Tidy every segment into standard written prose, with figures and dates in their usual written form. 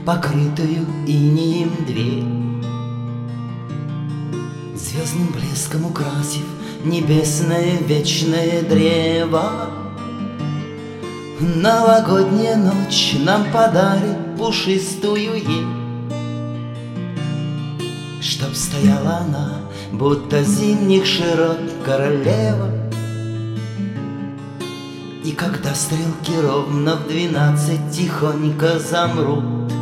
покрытую инеем дверь, звездным блеском украсив небесное вечное древо. Новогодняя ночь нам подарит пушистую ель, чтоб стояла она, будто зимних широт королева. И когда стрелки ровно в 12 тихонько замрут,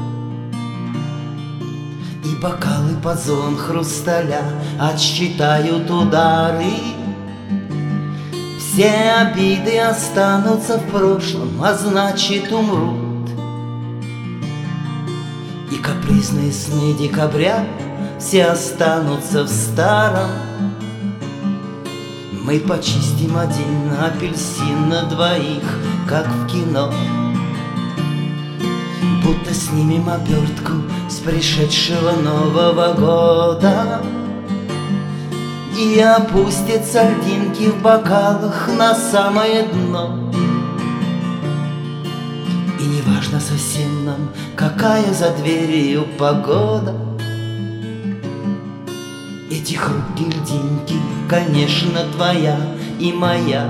и бокалы под звон хрусталя отсчитают удары, все обиды останутся в прошлом, а значит умрут. И капризные сны декабря все останутся в старом. Мы почистим один апельсин на двоих, как в кино, будто снимем обертку с пришедшего Нового года, и опустятся льдинки в бокалах на самое дно. И не важно совсем нам, какая за дверью погода, эти хрупкие льдинки, конечно, твоя и моя.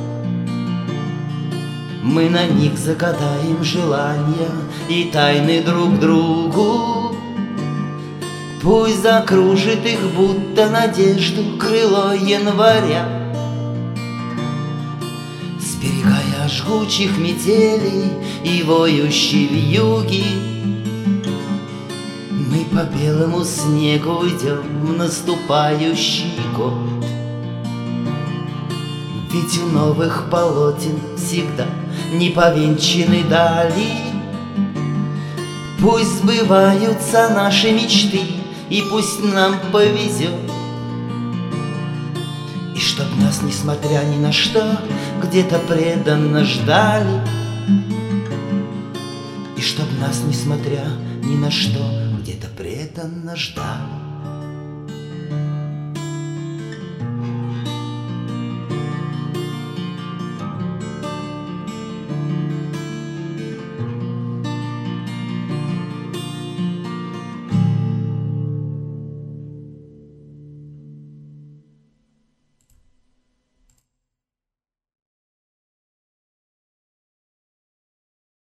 Мы на них загадаем желания и тайны друг другу. Пусть закружит их, будто надежду, крыло января, сберегая жгучих метелей и воющей вьюги. Мы по белому снегу идем в наступающий год. Ведь у новых полотен всегда не повенчаны дали. Пусть сбываются наши мечты, и пусть нам повезет. И чтоб нас, несмотря ни на что, где-то преданно ждали. И чтоб нас, несмотря ни на что, где-то преданно ждали.